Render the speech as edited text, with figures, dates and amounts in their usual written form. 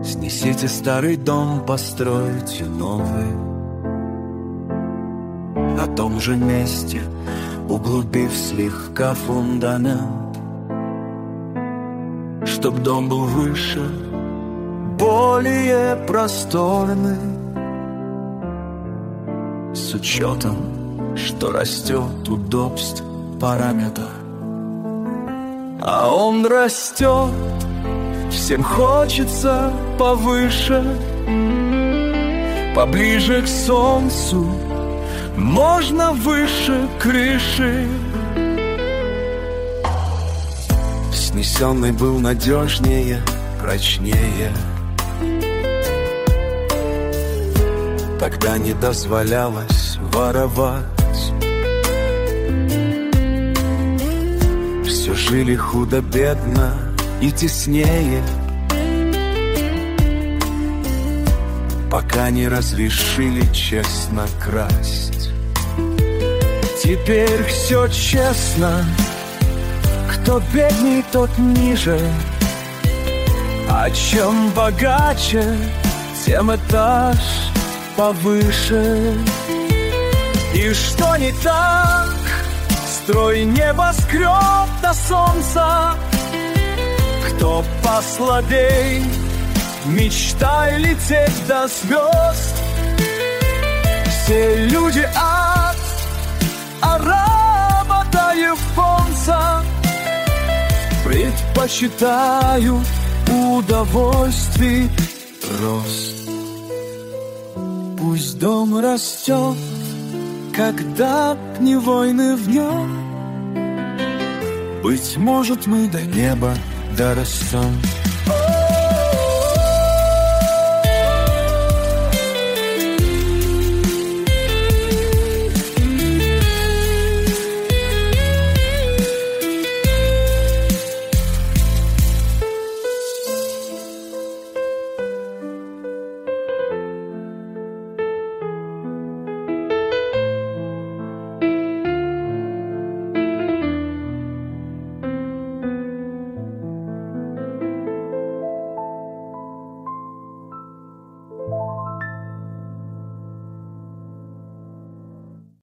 Снесите старый дом, постройте новый. На том же месте, углубив слегка фундамент, чтоб дом был выше, более просторный, с учетом, что растет удобств параметр. А он растет, всем хочется повыше, поближе к солнцу, можно выше крыши. Снесенный был надежнее, прочнее. Тогда не дозволялось воровать. Все жили худо-бедно и теснее, пока не разрешили честно красть. Теперь все честно, кто бедней, тот ниже, а чем богаче, тем этаж повыше. И что не так? Строй небоскреб до солнца. Кто послабей, мечтай лететь до звезд. Все люди ад, а работа японца предпочитают удовольствий рост. Пусть дом растет, когда б не войны в нем. Быть может, мы до неба дорастем.